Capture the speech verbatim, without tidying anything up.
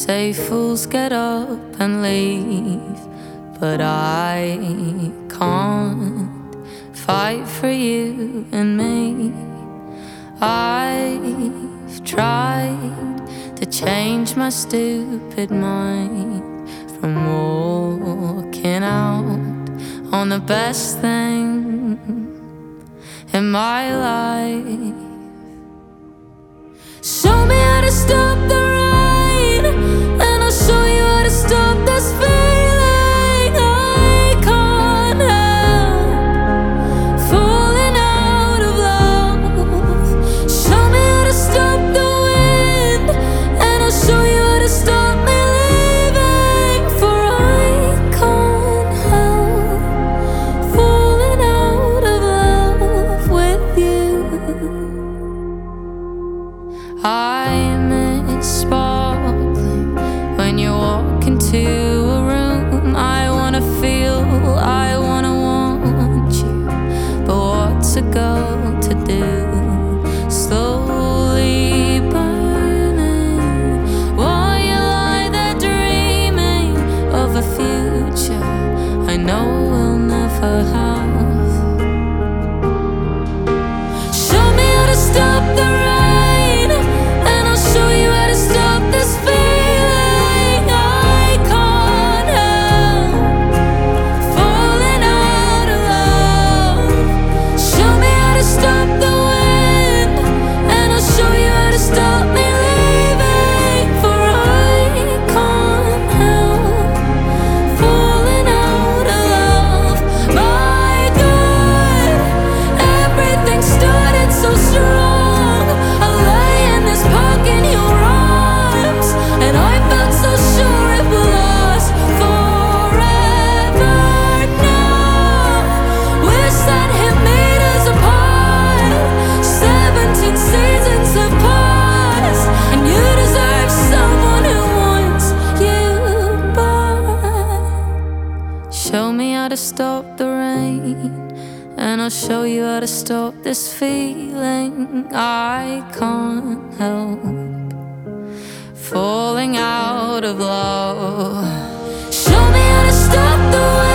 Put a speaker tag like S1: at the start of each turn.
S1: say fools get up and leave, but I can't fight for you and me. I've tried to change my stupid mind from walking out on the best thing in my life. Show me how to stop the rain, and I'll show you how to stop this feeling I can't help falling out of love. Show me how to stop the wind, and I'll show you how to stop me leaving, for I can't help falling out of love with you. I miss sparkling when you walk into a room. I wanna feel, I wanna want you, but what's a girl to do? Slowly burning while you lie there dreaming of a future I know we'll never have. Show me how to stop the rain, show you how to stop this feeling I can't help falling out of love. Show me how to stop the wind, and I'll show you how to stop me leaving, for I can't help falling out of love. My God, everything started so strong. I lay in this park in your arms, and I felt so sure it would last forever. Now, wish that it made us apart. Seventeen seasons have passed, and you deserve someone who wants you back. Show me how to stop the rain, and I'll show you how to stop this feeling I can't help falling out of love. Show me how to stop the way